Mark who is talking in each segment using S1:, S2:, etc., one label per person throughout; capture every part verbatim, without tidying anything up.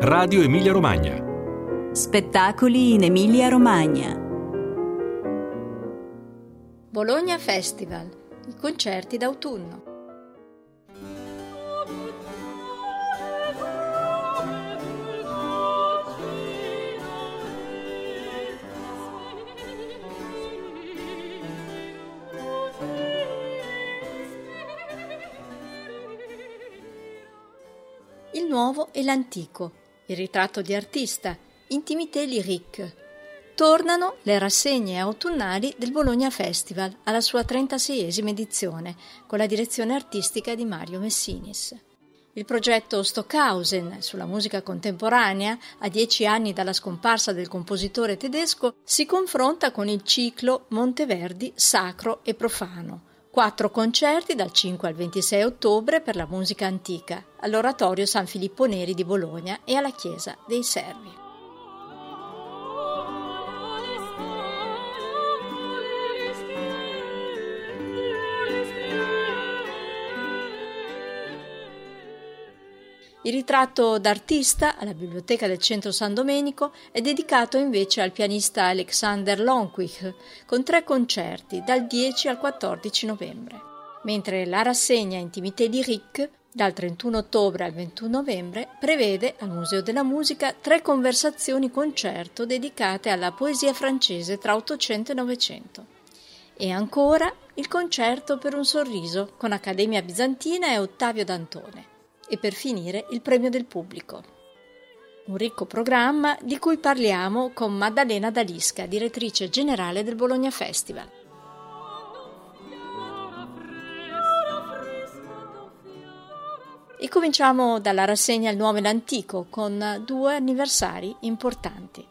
S1: Radio Emilia Romagna.
S2: Spettacoli in Emilia Romagna.
S3: Bologna Festival, i concerti d'autunno. Il nuovo e l'antico, il ritratto di artista, Intimité lyrique. Tornano le rassegne autunnali del Bologna Festival alla sua trentaseiesima edizione, con la direzione artistica di Mario Messinis. Il progetto Stockhausen sulla musica contemporanea, a dieci anni dalla scomparsa del compositore tedesco, si confronta con il ciclo Monteverdi Sacro e Profano. Quattro concerti dal cinque al ventisei ottobre per la musica antica, all'Oratorio San Filippo Neri di Bologna e alla Chiesa dei Servi. Il ritratto d'artista alla Biblioteca del Centro San Domenico è dedicato invece al pianista Alexander Lonquich, con tre concerti dal dieci al quattordici novembre, mentre la rassegna Intimité lyrique dal trentuno ottobre al ventuno novembre prevede al Museo della Musica tre conversazioni concerto dedicate alla poesia francese tra Ottocento e Novecento. E ancora il concerto per un sorriso con Accademia Bizantina e Ottavio Dantone. E per finire il premio del pubblico. Un ricco programma di cui parliamo con Maddalena D'Alisca, direttrice generale del Bologna Festival. E cominciamo dalla rassegna Il Nuovo e l'Antico, con due anniversari importanti.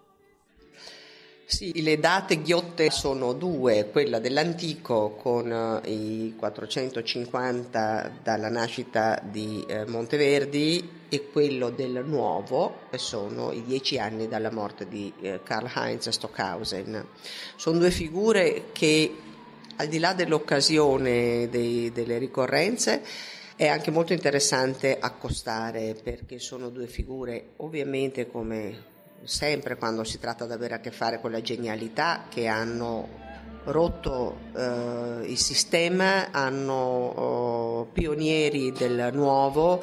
S4: Sì, le date ghiotte sono due, quella dell'antico con i quattrocentocinquanta dalla nascita di eh, Monteverdi e quello del nuovo, che sono i dieci anni dalla morte di eh, Karl-Heinz Stockhausen. Sono due figure che, al di là dell'occasione dei, delle ricorrenze, è anche molto interessante accostare, perché sono due figure, ovviamente, come sempre quando si tratta di avere a che fare con la genialità, che hanno rotto eh, il sistema, hanno oh, pionieri del nuovo,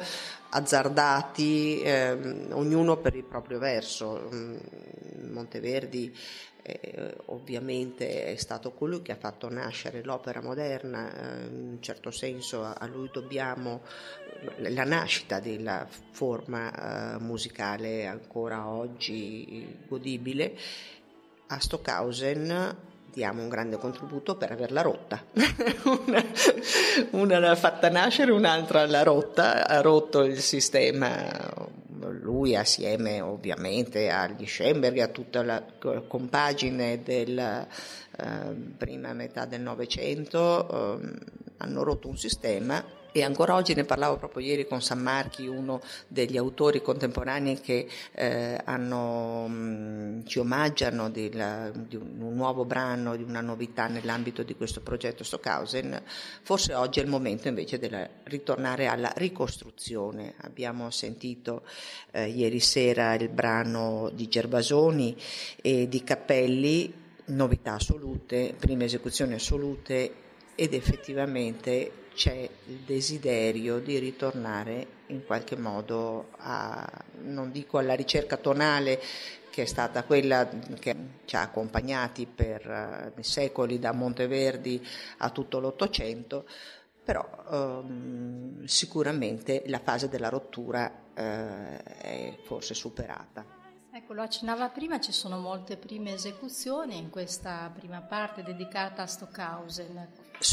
S4: azzardati, eh, ognuno per il proprio verso. Monteverdi eh, ovviamente è stato colui che ha fatto nascere l'opera moderna, eh, in un certo senso a, a lui dobbiamo la nascita della forma uh, musicale ancora oggi godibile. A Stockhausen diamo un grande contributo per averla rotta. una, una l'ha fatta nascere, un'altra l'ha rotta, ha rotto il sistema, lui assieme ovviamente agli Schoenberg e a tutta la compagine della uh, prima metà del Novecento, uh, hanno rotto un sistema. E ancora oggi ne parlavo proprio ieri con Sammarchi, uno degli autori contemporanei che eh, hanno, mh, ci omaggiano di, la, di un nuovo brano, di una novità nell'ambito di questo progetto Stockhausen. Forse oggi è il momento invece di ritornare alla ricostruzione. Abbiamo sentito eh, ieri sera il brano di Gervasoni e di Cappelli, novità assolute, prime esecuzioni assolute, ed effettivamente c'è il desiderio di ritornare in qualche modo a, non dico alla ricerca tonale, che è stata quella che ci ha accompagnati per uh, secoli, da Monteverdi a tutto l'Ottocento, però um, sicuramente la fase della rottura uh, è forse superata.
S3: Ecco, lo accennava prima, ci sono molte prime esecuzioni in questa prima parte dedicata a Stockhausen.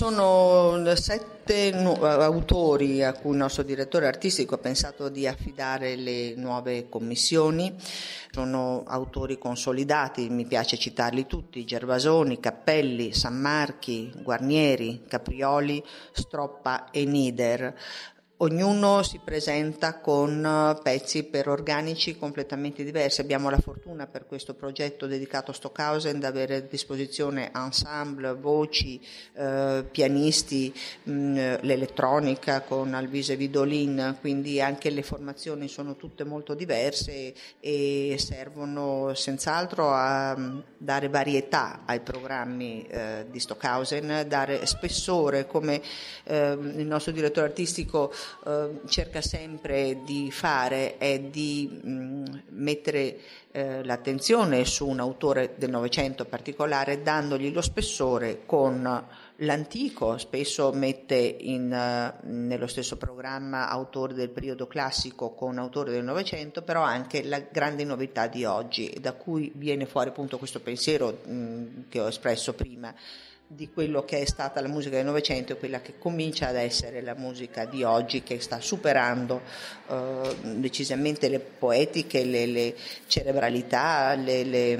S4: Sono sette nu- autori a cui il nostro direttore artistico ha pensato di affidare le nuove commissioni. Sono autori consolidati, mi piace citarli tutti: Gervasoni, Cappelli, Sammarchi, Guarnieri, Caprioli, Stroppa e Nieder. ognuno si presenta con pezzi per organici completamente diversi. Abbiamo la fortuna per questo progetto dedicato a Stockhausen di avere a disposizione ensemble, voci, eh, pianisti, mh, l'elettronica con Alvise Vidolin, quindi anche le formazioni sono tutte molto diverse e servono senz'altro a dare varietà ai programmi eh, di Stockhausen, dare spessore, come eh, il nostro direttore artistico Uh, cerca sempre di fare, è di mh, mettere uh, l'attenzione su un autore del Novecento particolare, dandogli lo spessore con l'antico. Spesso mette in, uh, nello stesso programma autori del periodo classico con autori del Novecento, però anche la grande novità di oggi, da cui viene fuori appunto questo pensiero mh, che ho espresso prima, di quello che è stata la musica del Novecento e quella che comincia ad essere la musica di oggi, che sta superando eh, decisamente le poetiche, le, le cerebralità, le, le,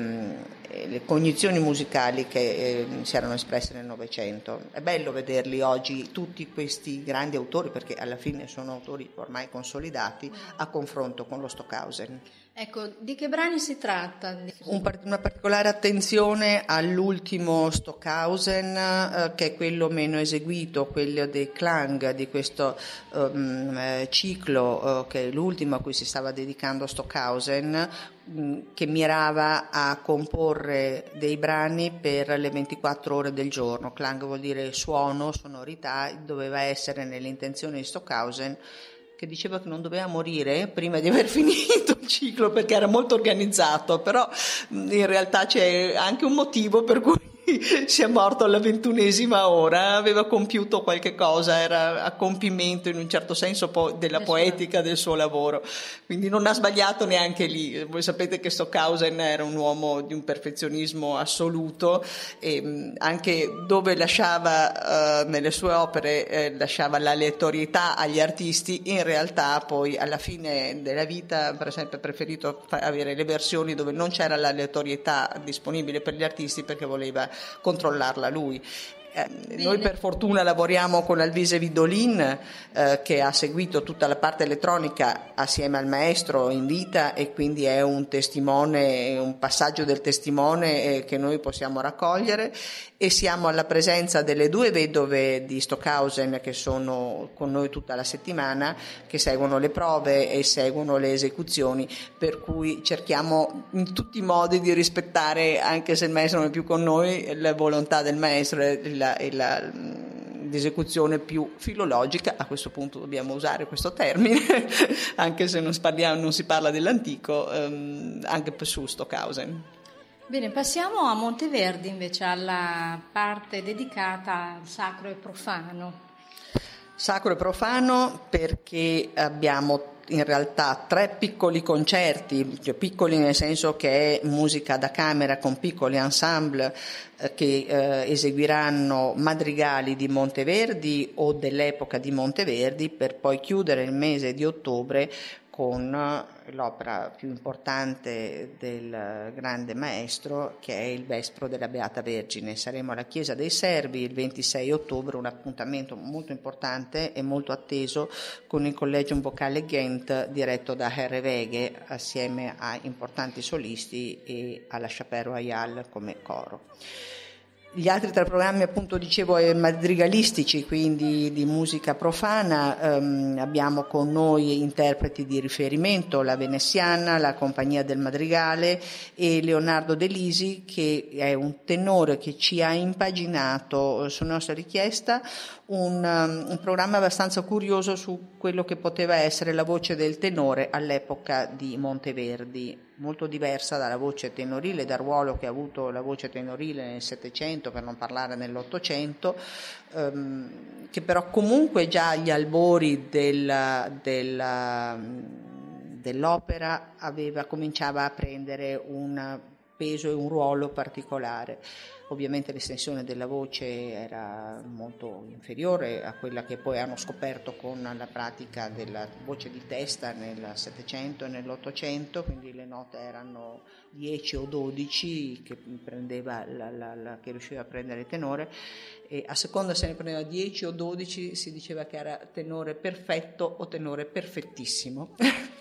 S4: le cognizioni musicali che eh, si erano espresse nel Novecento. È bello vederli oggi, tutti questi grandi autori, perché alla fine sono autori ormai consolidati, a confronto con lo Stockhausen.
S3: Ecco, di che brani si tratta?
S4: Un, una particolare attenzione all'ultimo Stockhausen, eh, che è quello meno eseguito, quello dei Klang, di questo um, eh, ciclo, eh, che è l'ultimo a cui si stava dedicando Stockhausen, mh, che mirava a comporre dei brani per le ventiquattro ore del giorno. Klang vuol dire suono, sonorità, doveva essere nell'intenzione di Stockhausen, che diceva che non doveva morire prima di aver finito il ciclo perché era molto organizzato, però in realtà c'è anche un motivo per cui sia morto alla ventunesima ora, aveva compiuto qualche cosa, era a compimento in un certo senso po- della poetica del suo lavoro, quindi non ha sbagliato neanche lì. Voi sapete che Stockhausen era un uomo di un perfezionismo assoluto e anche dove lasciava uh, nelle sue opere eh, lasciava l'aleatorietà agli artisti, in realtà poi alla fine della vita per esempio ha preferito fa- avere le versioni dove non c'era l'aleatorietà disponibile per gli artisti perché voleva controllarla lui. Eh, noi per fortuna lavoriamo con Alvise Vidolin, eh, che ha seguito tutta la parte elettronica assieme al maestro in vita e quindi è un testimone, un passaggio del testimone eh, che noi possiamo raccogliere, e siamo alla presenza delle due vedove di Stockhausen che sono con noi tutta la settimana, che seguono le prove e seguono le esecuzioni, per cui cerchiamo in tutti i modi di rispettare, anche se il maestro non è più con noi, la volontà del maestro e la, e la l'esecuzione più filologica. A questo punto dobbiamo usare questo termine anche se non, parliamo, non si parla dell'antico, ehm, anche su Stockhausen.
S3: Bene, passiamo a Monteverdi invece, alla parte dedicata al sacro e profano.
S4: Sacro e profano perché abbiamo in realtà tre piccoli concerti, cioè piccoli nel senso che è musica da camera con piccoli ensemble eh, che eh, eseguiranno madrigali di Monteverdi o dell'epoca di Monteverdi, per poi chiudere il mese di ottobre con l'opera più importante del grande maestro, che è il Vespro della Beata Vergine. Saremo alla Chiesa dei Servi il ventisei ottobre, un appuntamento molto importante e molto atteso con il Collegium Vocale Ghent diretto da Herreweghe assieme a importanti solisti e alla Chapelle Royale come coro. Gli altri tre programmi, appunto dicevo, madrigalistici, quindi di musica profana. Ehm, abbiamo con noi interpreti di riferimento, la Veneziana, la Compagnia del Madrigale e Leonardo De Lisi, che è un tenore che ci ha impaginato su nostra richiesta un, um, un programma abbastanza curioso su quello che poteva essere la voce del tenore all'epoca di Monteverdi, molto diversa dalla voce tenorile, dal ruolo che ha avuto la voce tenorile nel Settecento, per non parlare nell'Ottocento, ehm, che però comunque già agli albori della, della, dell'opera aveva, cominciava a prendere un
S1: peso e un ruolo particolare. Ovviamente l'estensione della voce era molto inferiore a quella che poi hanno scoperto con la pratica della voce di testa nel Settecento e nell'Ottocento, quindi le note erano dieci o dodici che prendeva la, la, la, che riusciva a prendere il tenore, e a seconda se ne prendeva dieci o dodici si diceva che era tenore perfetto o tenore perfettissimo.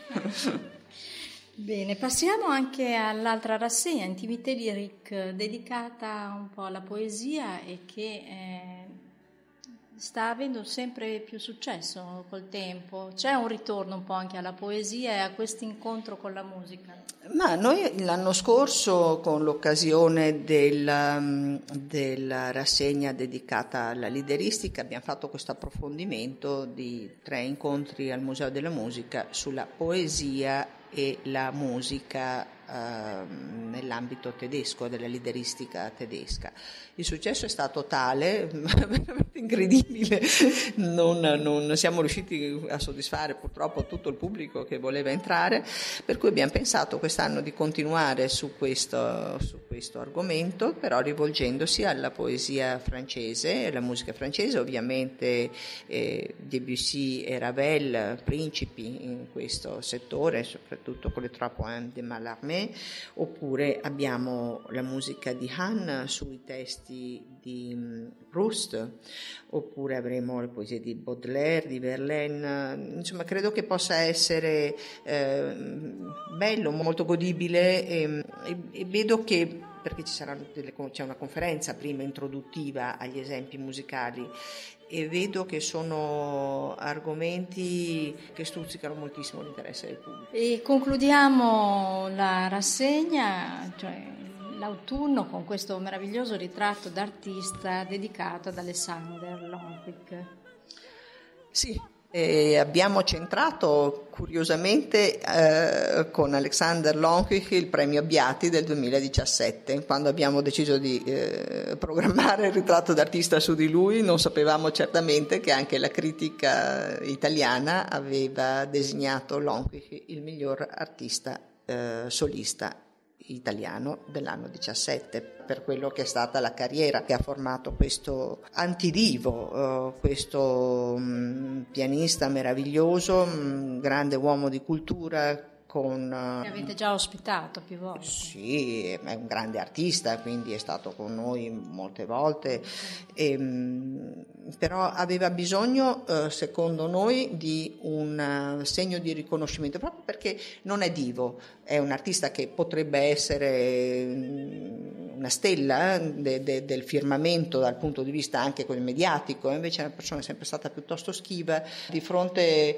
S3: Bene, passiamo anche all'altra rassegna, Intimité Lyrique, dedicata un po' alla poesia e che eh, sta avendo sempre più successo col tempo. C'è un ritorno un po' anche alla poesia e a questo incontro con la musica?
S1: Ma noi l'anno scorso, con l'occasione della, della rassegna dedicata alla lideristica, abbiamo fatto questo approfondimento di tre incontri al Museo della Musica sulla poesia e la musica eh, nell'ambito tedesco, della lideristica tedesca. Il successo è stato tale, veramente incredibile, non, non siamo riusciti a soddisfare purtroppo tutto il pubblico che voleva entrare, per cui abbiamo pensato quest'anno di continuare su questo, su questo argomento, però rivolgendosi alla poesia francese, alla musica francese, ovviamente eh, Debussy e Ravel, principi in questo settore, soprattutto con le Trois Pointes de Mallarmé, oppure abbiamo la musica di Hahn sui testi di Proust, oppure avremo le poesie di Baudelaire, di Verlaine. Insomma, credo che possa essere eh, bello, molto godibile, e, e, e vedo che, perché ci saranno delle, c'è una conferenza prima introduttiva agli esempi musicali, e vedo che sono argomenti che stuzzicano moltissimo l'interesse del pubblico.
S3: E concludiamo la rassegna, cioè l'autunno, con questo meraviglioso ritratto d'artista dedicato ad Alexander Lonkwijk.
S1: Sì, e abbiamo centrato curiosamente eh, con Alexander Lonkwijk il premio Abbiati del duemiladiciassette. Quando abbiamo deciso di eh, programmare il ritratto d'artista su di lui, non sapevamo certamente che anche la critica italiana aveva designato Lonkwijk il miglior artista eh, solista italiano dell'anno diciassette, per quello che è stata la carriera che ha formato questo antidivo, uh, questo um, pianista meraviglioso, um, grande uomo di cultura, con uh,
S3: che avete già ospitato più volte.
S1: Sì, è un grande artista, quindi è stato con noi molte volte, e, um, però aveva bisogno, uh, secondo noi, di un uh, segno di riconoscimento, proprio perché non è divo, è un artista che potrebbe essere um, una stella de, de, del firmamento dal punto di vista anche mediatico, invece è una persona sempre stata piuttosto schiva di fronte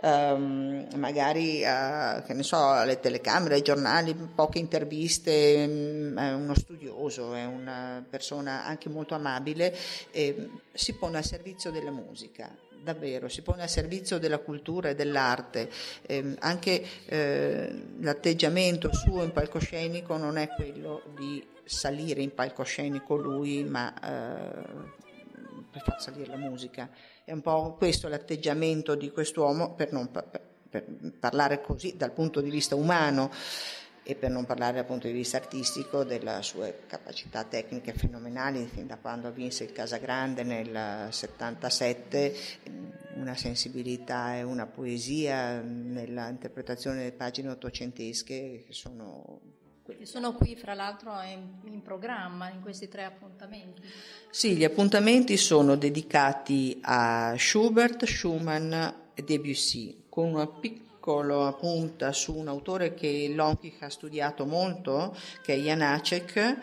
S1: um, magari a, che ne so, alle telecamere, ai giornali, poche interviste. È uno studioso, è una persona anche molto amabile, e si pone al servizio della musica, davvero, si pone al servizio della cultura e dell'arte. Eh, anche eh, l'atteggiamento suo in palcoscenico non è quello di salire in palcoscenico lui, ma eh, per far salire la musica. È un po' questo l'atteggiamento di quest'uomo, per non per, per parlare così dal punto di vista umano, e per non parlare dal punto di vista artistico delle sue capacità tecniche fenomenali, fin da quando vinse il Casagrande nel settantasette, una sensibilità e una poesia nella interpretazione delle pagine ottocentesche che sono...
S3: Che sono qui, fra l'altro, in, in programma, in questi tre appuntamenti.
S1: Sì, gli appuntamenti sono dedicati a Schubert, Schumann e Debussy, con una piccola punta su un autore che Lonkwijk ha studiato molto, che è Janáček,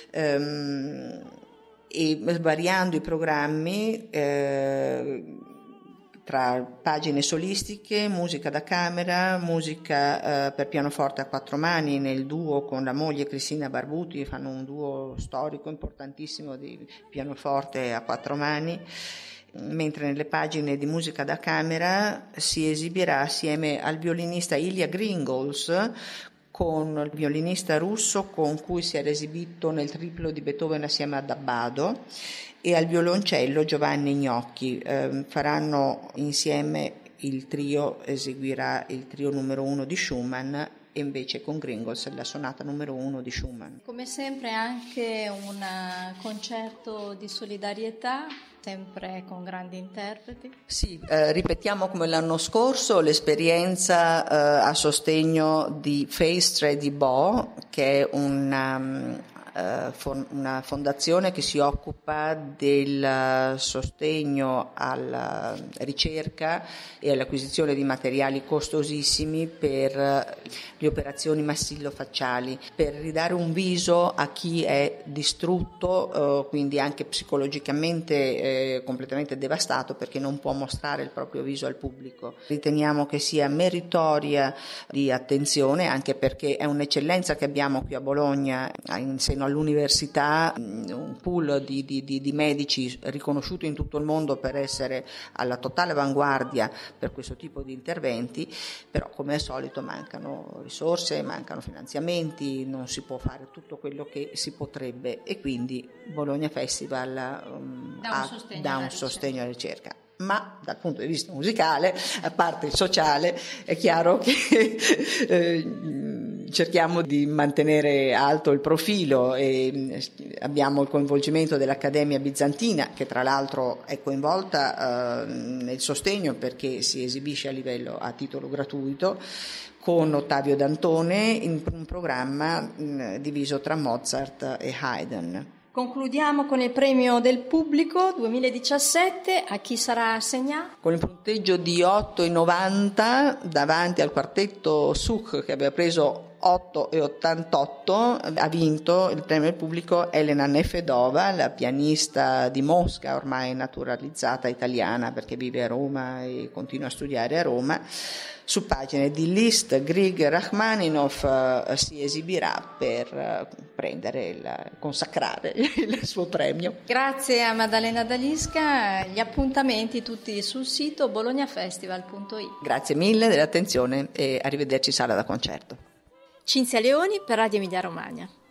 S1: ehm, e variando i programmi eh, tra pagine solistiche, musica da camera, musica eh, per pianoforte a quattro mani, nel duo con la moglie Cristina Barbuti, fanno un duo storico importantissimo di pianoforte a quattro mani, mentre nelle pagine di musica da camera si esibirà assieme al violinista Ilya Gringols, con il violinista russo con cui si era esibito nel triplo di Beethoven assieme ad Abbado, e al violoncello Giovanni Gnocchi. Eh, faranno insieme il trio, eseguirà il trio numero uno di Schumann e invece con Gringos la sonata numero uno di Schumann.
S3: Come sempre anche un concerto di solidarietà, sempre con grandi interpreti.
S1: Sì, eh, ripetiamo come l'anno scorso l'esperienza eh, a sostegno di Face Tredi Bo, che è una, um, una fondazione che si occupa del sostegno alla ricerca e all'acquisizione di materiali costosissimi per le operazioni massillo-facciali, per ridare un viso a chi è distrutto, eh, quindi anche psicologicamente eh, completamente devastato, perché non può mostrare il proprio viso al pubblico. Riteniamo che sia meritoria di attenzione, anche perché è un'eccellenza che abbiamo qui a Bologna in seno all'università, un pool di, di, di, di medici riconosciuti in tutto il mondo per essere alla totale avanguardia per questo tipo di interventi, però come al solito mancano risorse, mancano finanziamenti, non si può fare tutto quello che si potrebbe, e quindi Bologna Festival um,
S3: dà un sostegno,
S1: dà un sostegno alla ricerca. Ma dal punto di vista musicale, a parte il sociale, è chiaro che eh, cerchiamo di mantenere alto il profilo e abbiamo il coinvolgimento dell'Accademia Bizantina, che tra l'altro è coinvolta eh, nel sostegno perché si esibisce a livello a titolo gratuito con Ottavio Dantone in un programma mh, diviso tra Mozart e Haydn.
S3: Concludiamo con il premio del pubblico duemiladiciassette. A chi sarà assegnato?
S1: Con il punteggio di otto virgola novanta davanti al quartetto Such, che aveva preso otto virgola ottantotto, ha vinto il premio del pubblico Elena Nefedova, la pianista di Mosca, ormai naturalizzata italiana perché vive a Roma e continua a studiare a Roma. Su pagine di Liszt, Grieg e Rachmaninoff eh, si esibirà per eh, prendere il, consacrare il suo premio.
S3: Grazie a Maddalena Dalisca, gli appuntamenti tutti sul sito bolognafestival punto it.
S1: Grazie mille dell'attenzione e arrivederci sala da concerto.
S3: Cinzia Leoni per Radio Emilia Romagna.